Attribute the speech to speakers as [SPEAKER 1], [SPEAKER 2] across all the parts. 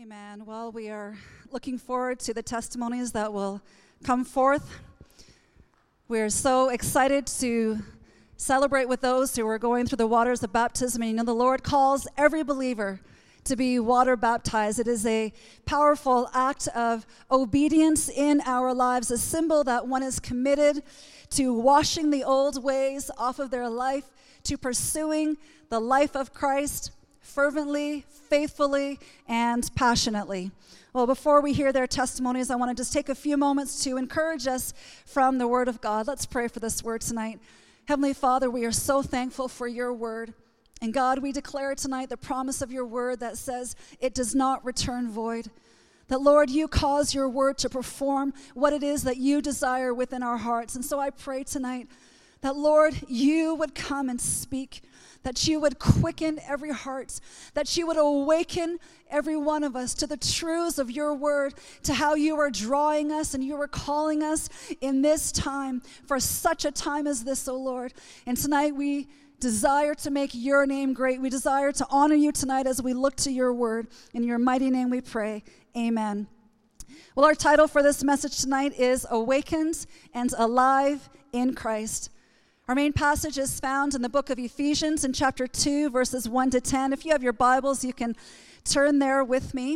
[SPEAKER 1] Amen. Well, we are looking forward to the testimonies that will come forth. We are so excited to celebrate with those who are going through the waters of baptism. And the Lord calls every believer to be water baptized. It is a powerful act of obedience in our lives, a symbol that one is committed to washing the old ways off of their life, to pursuing the life of Christ fervently, faithfully, and passionately. Well, before we hear their testimonies, I want to just take a few moments to encourage us from the Word of God. Let's pray for this word tonight. Heavenly Father, we are so thankful for your word. And God, we declare tonight the promise of your word that says it does not return void. That, Lord, you cause your word to perform what it is that you desire within our hearts. And so I pray tonight that, Lord, you would come and speak, that you would quicken every heart, that you would awaken every one of us to the truths of your word, to how you are drawing us and you are calling us in this time for such a time as this, O Lord. And tonight we desire to make your name great. We desire to honor you tonight as we look to your word. In your mighty name we pray. Amen. Well, our title for this message tonight is Awakened and Alive in Christ. Our main passage is found in the book of Ephesians in chapter 2, verses 1 to 10. If you have your Bibles, you can turn there with me.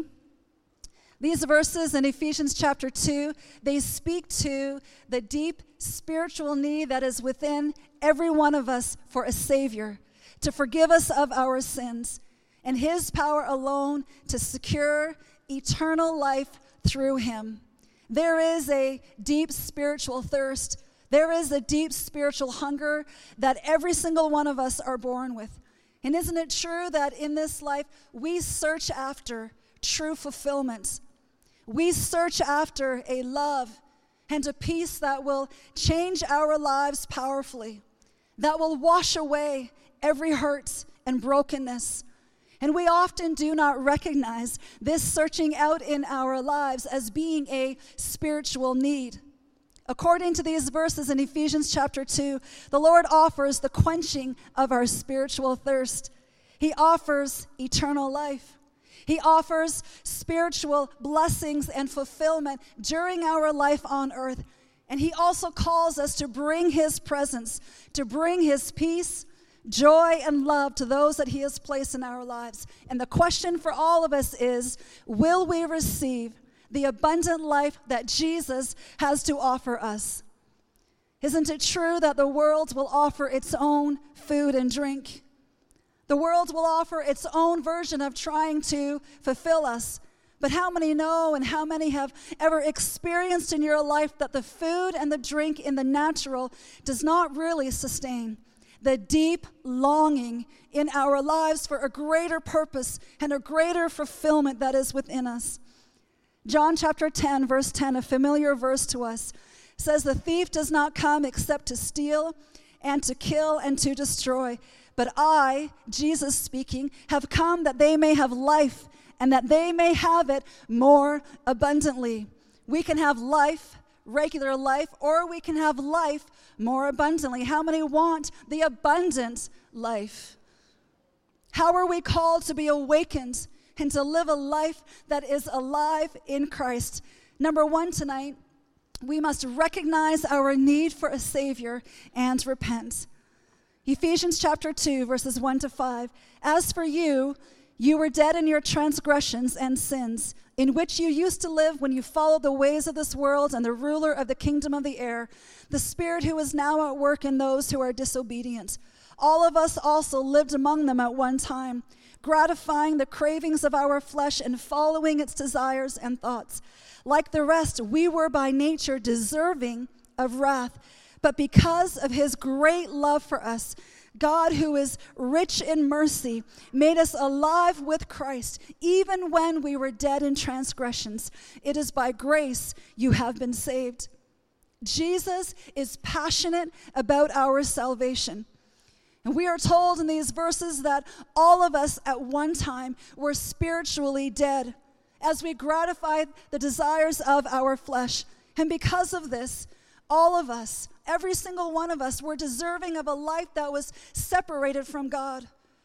[SPEAKER 1] These verses in Ephesians chapter 2, they speak to the deep spiritual need that is within every one of us for a Savior, to forgive us of our sins, and his power alone to secure eternal life through him. There is a deep spiritual thirst. There is a deep spiritual hunger that every single one of us are born with. And isn't it true that in this life we search after true fulfillment? We search after a love and a peace that will change our lives powerfully, that will wash away every hurt and brokenness. And we often do not recognize this searching out in our lives as being a spiritual need. According to these verses in Ephesians chapter 2, the Lord offers the quenching of our spiritual thirst. He offers eternal life. He offers spiritual blessings and fulfillment during our life on earth. And he also calls us to bring his presence, to bring his peace, joy, and love to those that he has placed in our lives. And the question for all of us is, will we receive the abundant life that Jesus has to offer us? Isn't it true that the world will offer its own food and drink? The world will offer its own version of trying to fulfill us. But how many know and how many have ever experienced in your life that the food and the drink in the natural does not really sustain the deep longing in our lives for a greater purpose and a greater fulfillment that is within us? John chapter 10, verse 10, a familiar verse to us, says, "The thief does not come except to steal and to kill and to destroy. But I," Jesus speaking, "have come that they may have life and that they may have it more abundantly." We can have life, regular life, or we can have life more abundantly. How many want the abundant life? How are we called to be awakened and to live a life that is alive in Christ? Number one tonight, we must recognize our need for a Savior and repent. Ephesians chapter 2, verses 1 to 5. "As for you, you were dead in your transgressions and sins, in which you used to live when you followed the ways of this world and the ruler of the kingdom of the air, the spirit who is now at work in those who are disobedient. All of us also lived among them at one time, gratifying the cravings of our flesh and following its desires and thoughts. Like the rest, we were by nature deserving of wrath. But because of his great love for us, God, who is rich in mercy, made us alive with Christ, even when we were dead in transgressions. It is by grace you have been saved." Jesus is passionate about our salvation. And we are told in these verses that all of us at one time were spiritually dead as we gratified the desires of our flesh. And because of this, all of us, every single one of us, were deserving of a life that was separated from God.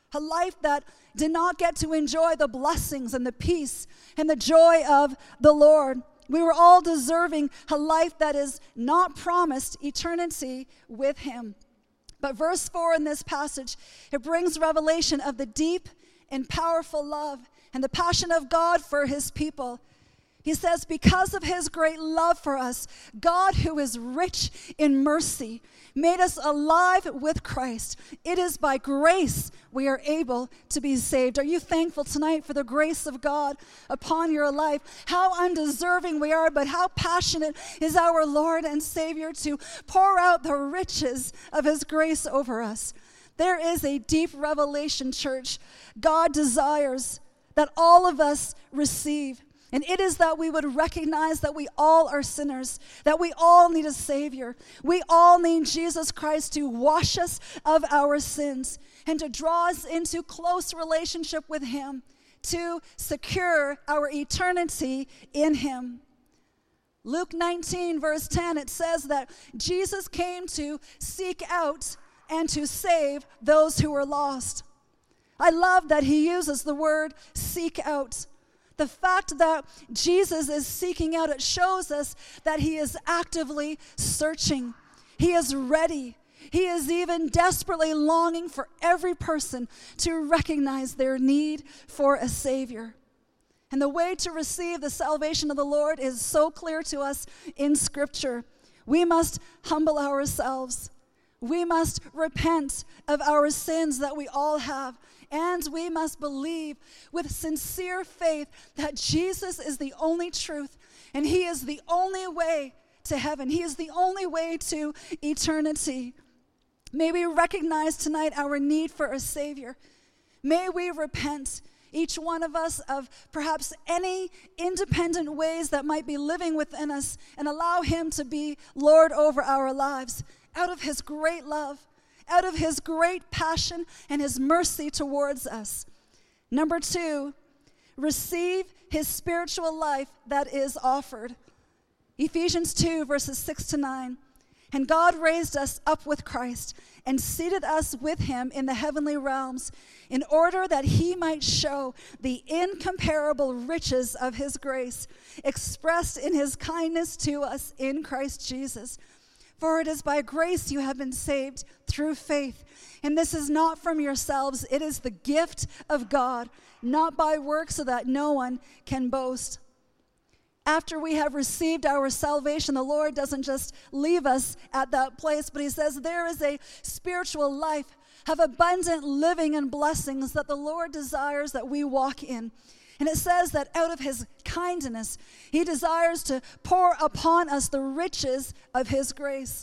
[SPEAKER 1] a life that did not get to enjoy the blessings and the peace and the joy of the Lord. We were all deserving a life that is not promised eternity with him. But verse 4 in this passage, it brings revelation of the deep and powerful love and the passion of God for his people. He says, because of his great love for us, God, who is rich in mercy, made us alive with Christ. It is by grace we are able to be saved. Are you thankful tonight for the grace of God upon your life? How undeserving we are, but how passionate is our Lord and Savior to pour out the riches of his grace over us. There is a deep revelation, church. God desires that all of us receive. And it is that we would recognize that we all are sinners, that we all need a Savior. We all need Jesus Christ to wash us of our sins and to draw us into close relationship with him, to secure our eternity in him. Luke 19, verse 10, it says that Jesus came to seek out and to save those who were lost. I love that he uses the word seek out. The fact that Jesus is seeking out, it shows us that he is actively searching. He is ready. He is even desperately longing for every person to recognize their need for a Savior. And the way to receive the salvation of the Lord is so clear to us in Scripture. We must humble ourselves. We must repent of our sins that we all have. And we must believe with sincere faith that Jesus is the only truth and he is the only way to heaven. He is the only way to eternity. May we recognize tonight our need for a Savior. May we repent, each one of us, of perhaps any independent ways that might be living within us and allow him to be Lord over our lives out of his great love, out of his great passion and his mercy towards us. Number 2, receive his spiritual life that is offered. Ephesians 2, verses 6 to 9. And God raised us up with Christ and seated us with him in the heavenly realms in order that he might show the incomparable riches of his grace expressed in his kindness to us in Christ Jesus. For it is by grace you have been saved through faith. And this is not from yourselves. It is the gift of God, not by works, so that no one can boast. After we have received our salvation, the Lord doesn't just leave us at that place, but he says there is a spiritual life of abundant living and blessings that the Lord desires that we walk in. And it says that out of his kindness, he desires to pour upon us the riches of his grace.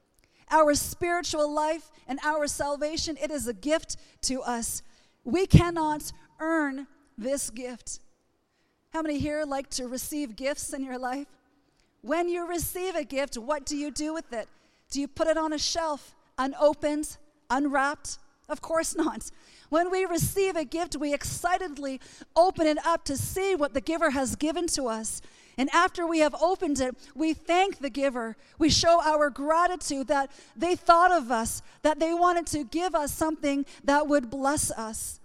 [SPEAKER 1] Our spiritual life and our salvation, it is a gift to us. We cannot earn this gift. How many here like to receive gifts in your life? When you receive a gift, what do you do with it? Do you put it on a shelf, unopened, unwrapped? Of course not. When we receive a gift, we excitedly open it up to see what the giver has given to us. And after we have opened it, we thank the giver. We show our gratitude that they thought of us, that they wanted to give us something that would bless us.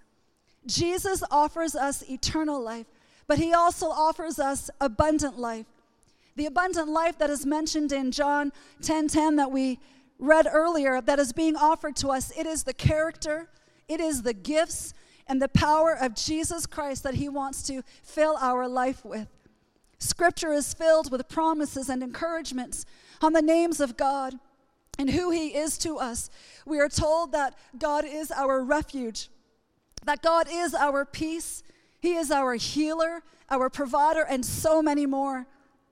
[SPEAKER 1] Jesus offers us eternal life, but he also offers us abundant life. The abundant life that is mentioned in John 10:10 that we read earlier, that is being offered to us, it is the character, it is the gifts and the power of Jesus Christ that he wants to fill our life with. Scripture is filled with promises and encouragements on the names of God and who he is to us. We are told that God is our refuge, that God is our peace, he is our healer, our provider, and so many more.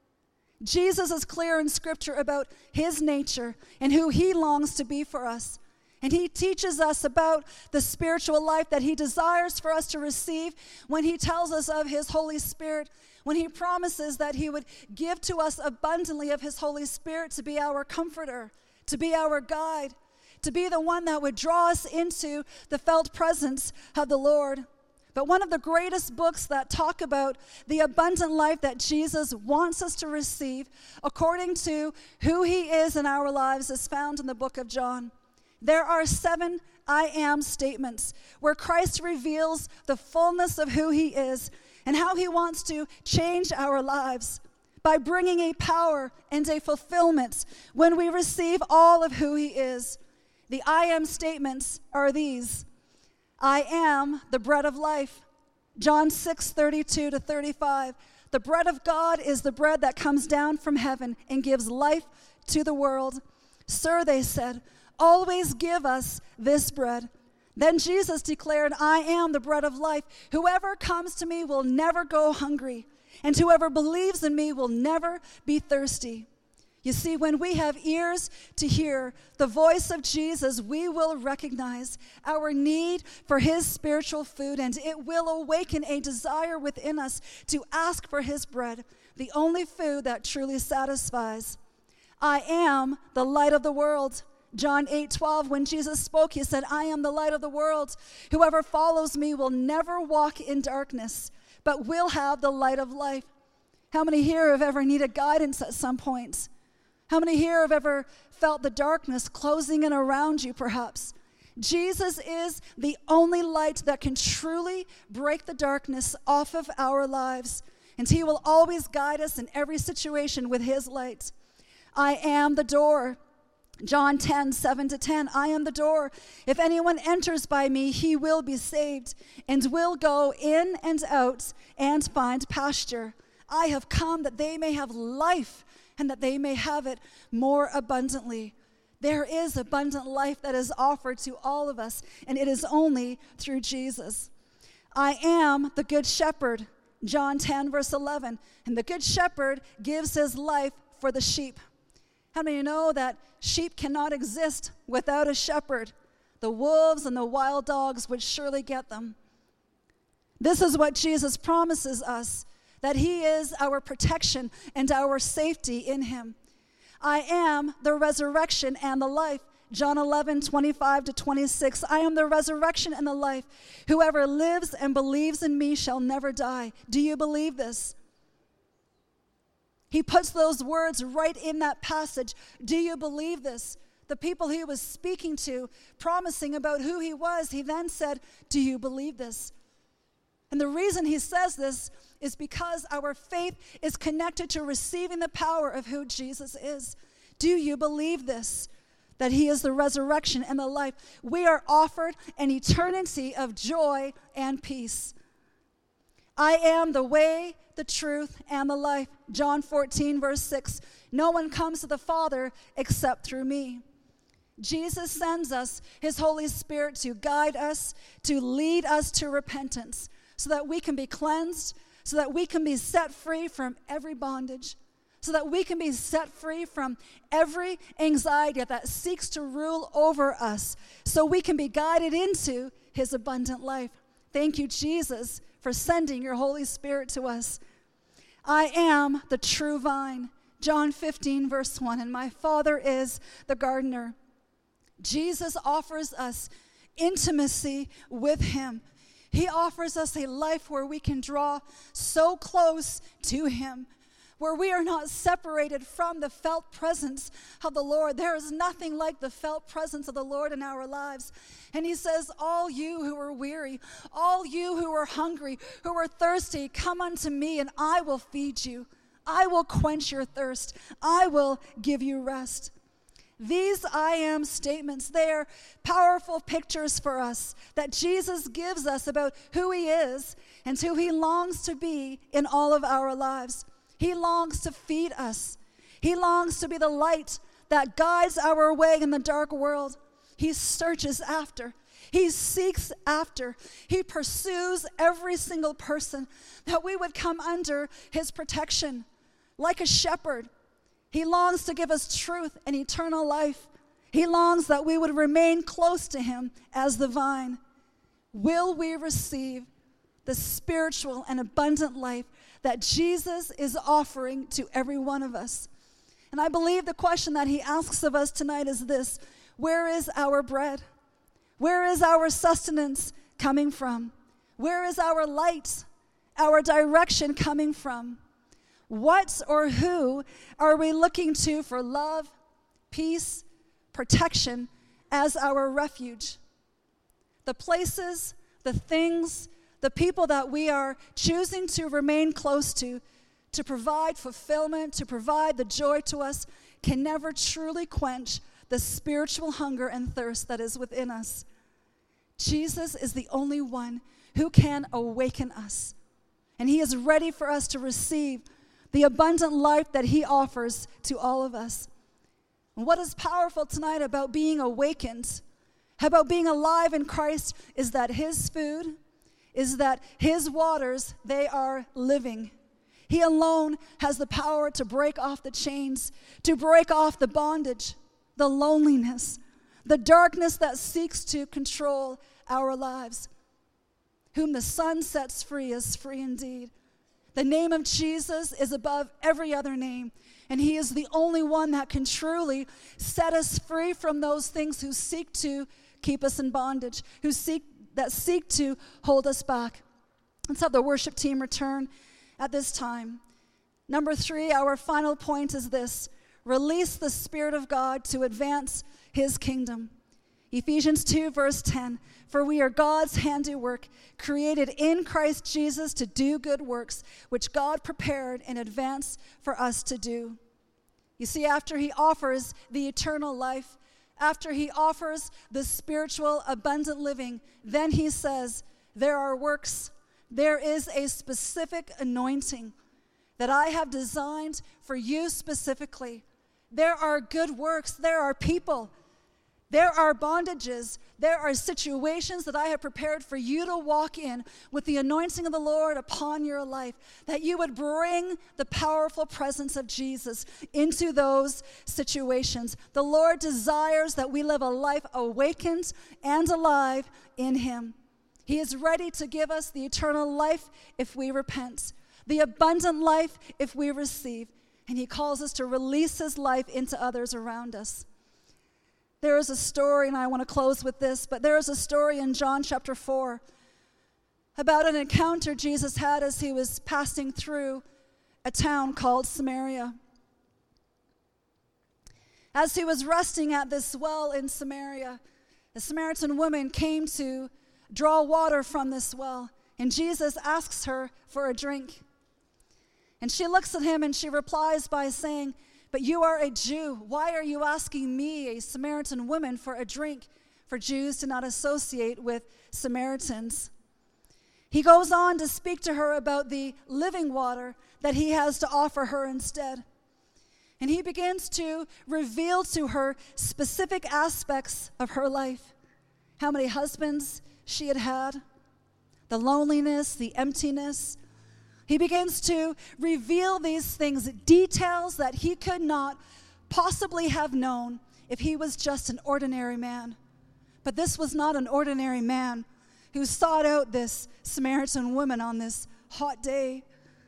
[SPEAKER 1] Jesus is clear in Scripture about his nature and who he longs to be for us. And he teaches us about the spiritual life that he desires for us to receive when he tells us of his Holy Spirit, when he promises that he would give to us abundantly of his Holy Spirit to be our comforter, to be our guide, to be the one that would draw us into the felt presence of the Lord. But one of the greatest books that talk about the abundant life that Jesus wants us to receive according to who he is in our lives is found in the book of John. There are 7 I am statements where Christ reveals the fullness of who he is and how he wants to change our lives by bringing a power and a fulfillment when we receive all of who he is. The I am statements are these. I am the bread of life. John 6:32-35. The bread of God is the bread that comes down from heaven and gives life to the world. Sir, they said, always give us this bread. Then Jesus declared, I am the bread of life. Whoever comes to me will never go hungry, and whoever believes in me will never be thirsty. You see, when we have ears to hear the voice of Jesus, we will recognize our need for his spiritual food, and it will awaken a desire within us to ask for his bread, the only food that truly satisfies. I am the light of the world. John 8:12, when Jesus spoke, he said, I am the light of the world. Whoever follows me will never walk in darkness, but will have the light of life. How many here have ever needed guidance at some point? How many here have ever felt the darkness closing in around you, perhaps? Jesus is the only light that can truly break the darkness off of our lives, and he will always guide us in every situation with his light. I am the door. John 10:7-10, I am the door. If anyone enters by me, he will be saved and will go in and out and find pasture. I have come that they may have life and that they may have it more abundantly. There is abundant life that is offered to all of us, and it is only through Jesus. I am the good shepherd. John 10:11, and the good shepherd gives his life for the sheep. How many know that sheep cannot exist without a shepherd? The wolves and the wild dogs would surely get them. This is what Jesus promises us, that he is our protection and our safety in him. I am the resurrection and the life. John 11:25-26, I am the resurrection and the life. Whoever lives and believes in me shall never die. Do you believe this? He puts those words right in that passage. Do you believe this? The people he was speaking to, promising about who he was, he then said, do you believe this? And the reason he says this is because our faith is connected to receiving the power of who Jesus is. Do you believe this? That he is the resurrection and the life. We are offered an eternity of joy and peace. I am the way, the truth, and the life. John 14:6. No one comes to the Father except through me. Jesus sends us his Holy Spirit to guide us, to lead us to repentance, so that we can be cleansed, so that we can be set free from every bondage, so that we can be set free from every anxiety that seeks to rule over us, so we can be guided into his abundant life. Thank you, Jesus, for sending your Holy Spirit to us. I am the true vine. John 15:1, and my Father is the gardener. Jesus offers us intimacy with him. He offers us a life where we can draw so close to him, where we are not separated from the felt presence of the Lord. There is nothing like the felt presence of the Lord in our lives. And he says, all you who are weary, all you who are hungry, who are thirsty, come unto me and I will feed you. I will quench your thirst. I will give you rest. These I am statements, they're powerful pictures for us that Jesus gives us about who he is and who he longs to be in all of our lives. He longs to feed us. He longs to be the light that guides our way in the dark world. He searches after. He seeks after. He pursues every single person that we would come under his protection. Like a shepherd, he longs to give us truth and eternal life. He longs that we would remain close to him as the vine. Will we receive the spiritual and abundant life that Jesus is offering to every one of us? And I believe the question that he asks of us tonight is this: where is our bread? Where is our sustenance coming from? Where is our light, our direction coming from? What or who are we looking to for love, peace, protection, as our refuge. The places, the things, the people that we are choosing to remain close to provide fulfillment, to provide the joy to us, can never truly quench the spiritual hunger and thirst that is within us. Jesus is the only one who can awaken us, and he is ready for us to receive the abundant life that he offers to all of us. And what is powerful tonight about being awakened, about being alive in Christ, is that his food, is that his waters, they are living. He alone has the power to break off the chains, to break off the bondage, the loneliness, the darkness that seeks to control our lives. Whom the Son sets free is free indeed. The name of Jesus is above every other name, and he is the only one that can truly set us free from those things who seek to keep us in bondage, who seek to hold us back. Let's have the worship team return at this time. Number 3, our final point is this: release the Spirit of God to advance his kingdom. Ephesians 2, verse 10, for we are God's handiwork, created in Christ Jesus to do good works, which God prepared in advance for us to do. You see, after he offers the eternal life, after he offers the spiritual abundant living, then he says, there are works, there is a specific anointing that I have designed for you specifically. There are good works, there are people, there are bondages, there are situations that I have prepared for you to walk in with the anointing of the Lord upon your life, that you would bring the powerful presence of Jesus into those situations. The Lord desires that we live a life awakened and alive in him. He is ready to give us the eternal life if we repent, the abundant life if we receive, and he calls us to release his life into others around us. There is a story, and I want to close with this, but there is a story in John chapter 4 about an encounter Jesus had as he was passing through a town called Samaria. As he was resting at this well in Samaria, a Samaritan woman came to draw water from this well, and Jesus asks her for a drink. And she looks at him and she replies by saying, but you are a Jew. Why are you asking me, a Samaritan woman, for a drink? For Jews do not associate with Samaritans. He goes on to speak to her about the living water that he has to offer her instead. And he begins to reveal to her specific aspects of her life. How many husbands she had had, the loneliness, the emptiness. He begins to reveal these things, details that he could not possibly have known if he was just an ordinary man. But this was not an ordinary man who sought out this Samaritan woman on this hot day.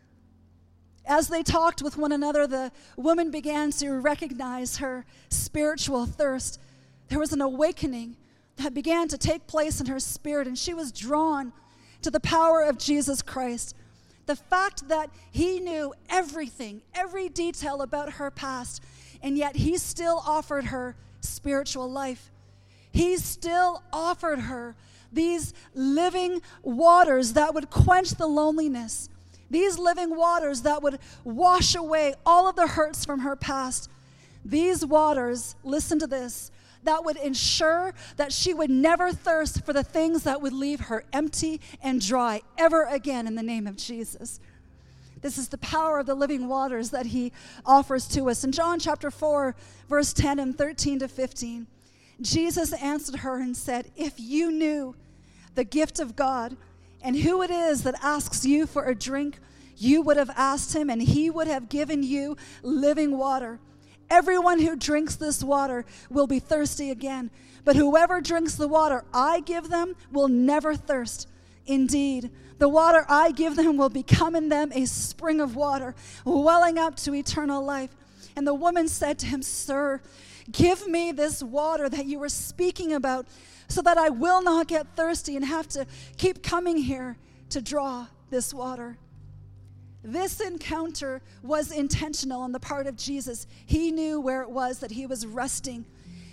[SPEAKER 1] As they talked with one another, the woman began to recognize her spiritual thirst. There was an awakening that began to take place in her spirit, and she was drawn to the power of Jesus Christ. The fact that he knew everything, every detail about her past, and yet he still offered her spiritual life. He still offered her these living waters that would quench the loneliness, these living waters that would wash away all of the hurts from her past. These waters, listen to this, that would ensure that she would never thirst for the things that would leave her empty and dry ever again in the name of Jesus. This is the power of the living waters that he offers to us. In John chapter 4, verse 10 and 13 to 15, Jesus answered her and said, if you knew the gift of God and who it is that asks you for a drink, you would have asked him and he would have given you living water. Everyone who drinks this water will be thirsty again, but whoever drinks the water I give them will never thirst. Indeed, the water I give them will become in them a spring of water, welling up to eternal life. And the woman said to him, Sir, give me this water that you were speaking about, so that I will not get thirsty and have to keep coming here to draw this water. This encounter was intentional on the part of Jesus. He knew where it was that he was resting.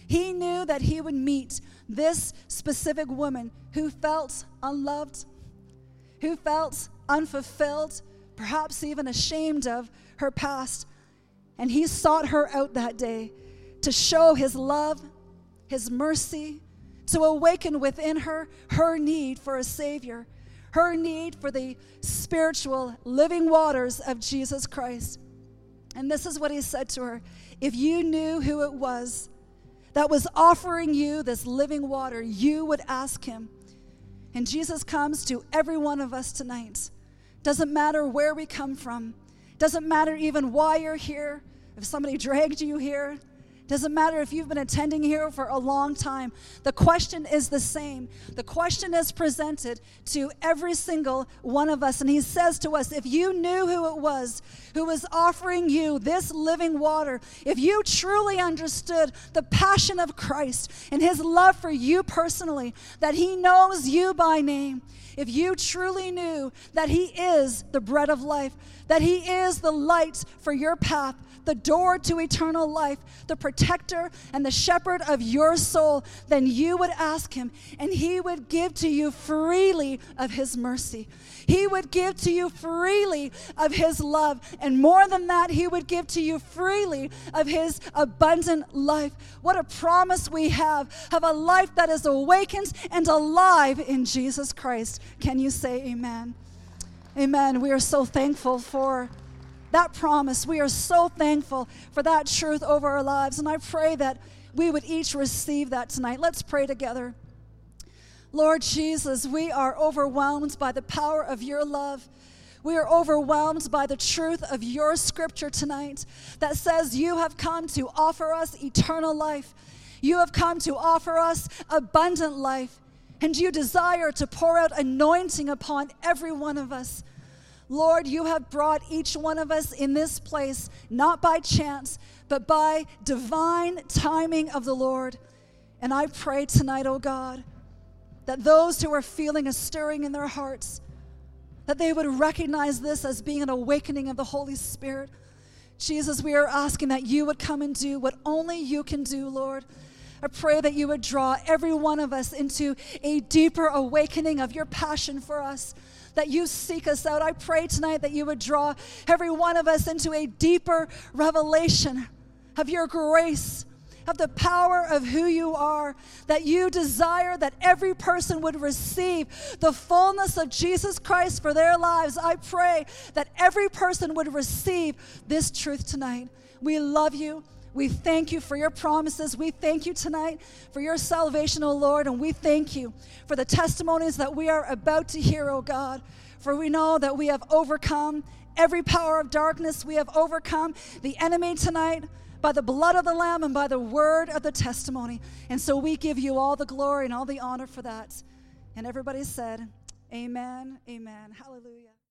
[SPEAKER 1] He knew that he would meet this specific woman who felt unloved, who felt unfulfilled, perhaps even ashamed of her past. And he sought her out that day to show his love, his mercy, to awaken within her need for a Savior, her need for the spiritual living waters of Jesus Christ. And this is what he said to her: if you knew who it was that was offering you this living water, you would ask him. And Jesus comes to every one of us tonight. Doesn't matter where we come from. Doesn't matter even why you're here. If somebody dragged you here. Doesn't matter if you've been attending here for a long time. The question is the same. The question is presented to every single one of us. And he says to us, if you knew who it was who was offering you this living water, if you truly understood the passion of Christ and his love for you personally, that he knows you by name, if you truly knew that he is the bread of life, that he is the light for your path, the door to eternal life, the protector and the shepherd of your soul, then you would ask him, and he would give to you freely of his mercy. He would give to you freely of his love. And more than that, he would give to you freely of his abundant life. What a promise we have of a life that is awakened and alive in Jesus Christ. Can you say amen? Amen. We are so thankful for that promise. We are so thankful for that truth over our lives. And I pray that we would each receive that tonight. Let's pray together. Lord Jesus, we are overwhelmed by the power of your love. We are overwhelmed by the truth of your scripture tonight that says you have come to offer us eternal life. You have come to offer us abundant life. And you desire to pour out anointing upon every one of us. Lord, you have brought each one of us in this place, not by chance, but by divine timing of the Lord. And I pray tonight, oh God, that those who are feeling a stirring in their hearts, that they would recognize this as being an awakening of the Holy Spirit. Jesus, we are asking that you would come and do what only you can do, Lord. I pray that you would draw every one of us into a deeper awakening of your passion for us, that you seek us out. I pray tonight that you would draw every one of us into a deeper revelation of your grace, of the power of who you are, that you desire that every person would receive the fullness of Jesus Christ for their lives. I pray that every person would receive this truth tonight. We love you. We thank you for your promises. We thank you tonight for your salvation, O Lord, and we thank you for the testimonies that we are about to hear, O God, for we know that we have overcome every power of darkness. We have overcome the enemy tonight by the blood of the Lamb and by the word of the testimony. And so we give you all the glory and all the honor for that. And everybody said, amen, amen, hallelujah.